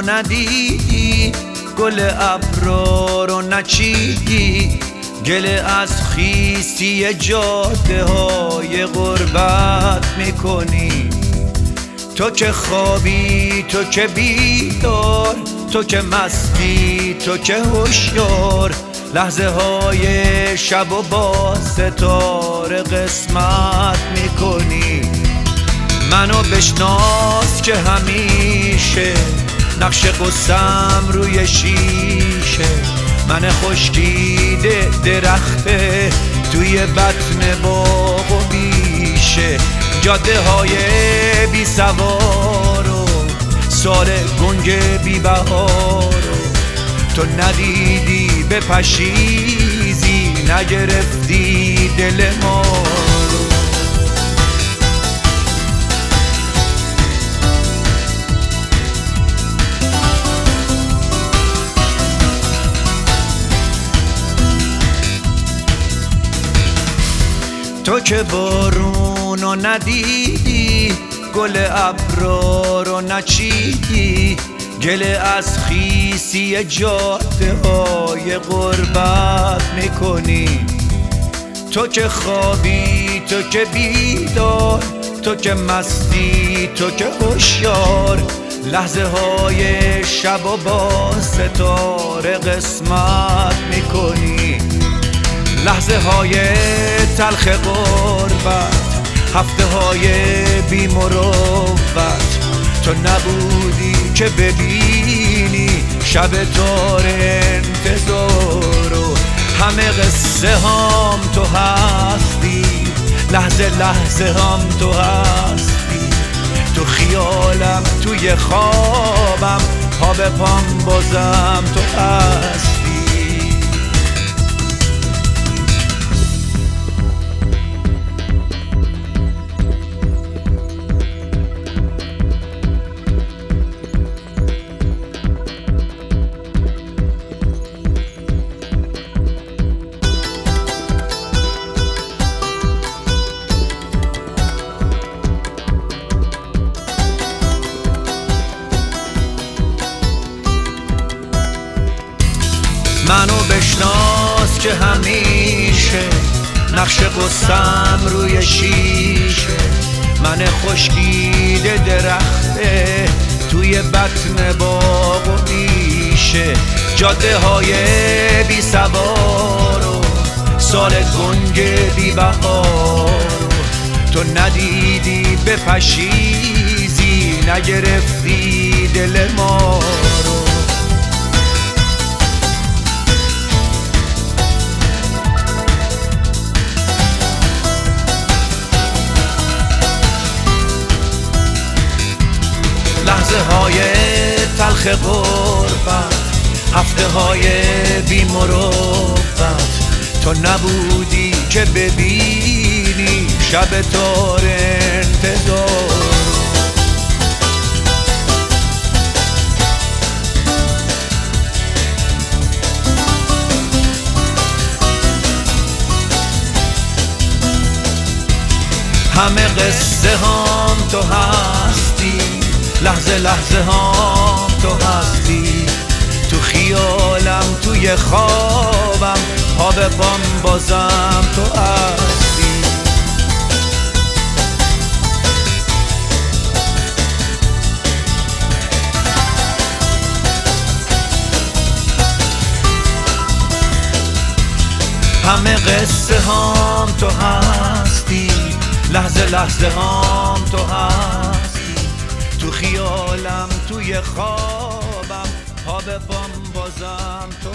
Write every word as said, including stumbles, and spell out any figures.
ندیدی، گل ابرا رو نچیدی، گله از خیسی جاده های غربت میکنی. تو که خوابی، تو که بیدار، تو که مستی، تو که هوشیار، لحظه های شب و با ستاره قسمت میکنی. منو بشناس که همیشه نقش قصم روی شیشه، من خشکیده درخته توی بطن باغ و بیشه. جاده های بی سوار و سال گنگ بی بهار، تو ندیدی به پشیزی، نگرفتی دل ما رو. تو که بارونو ندیدی، گل ابرا رو نچیدی، گله از خیسی جاده های غربت میکنی. تو که خوابی، تو که بیدار، تو که مستی، تو که هوشیار، لحظه های شب و با ستاره قسمت میکنی. لحظه های تلخ غربت، هفته های بی مروت، تو نبودی که ببینی شب تار انتظار و همه قصه هم تو هستی، لحظه لحظه هم تو هستی. تو خیالم، توی خوابم، پا به پام بازم تو هستی. منو بشناس که همیشه نقش قصم روی شیشه، من خشکیده درخته توی بطن باغ و بیشه. جاده های بی سوار و سال گنگ بی بهار، تو ندیدی به پشیزی، نگرفتی دل ما رو. لحظه های تلخ غربت، هفته های بی مروت، تو نبودی که ببینی شب تار انتظار. همه قصه هم تو هستی، لحظه لحظه هم تو هستی. تو خیالم، توی خوابم، پا به پام بازم تو هستی. همه قصه هم تو هستی، لحظه لحظه هم تو هستی. تو خیالم، توی خوابم، پا به پام بازم تو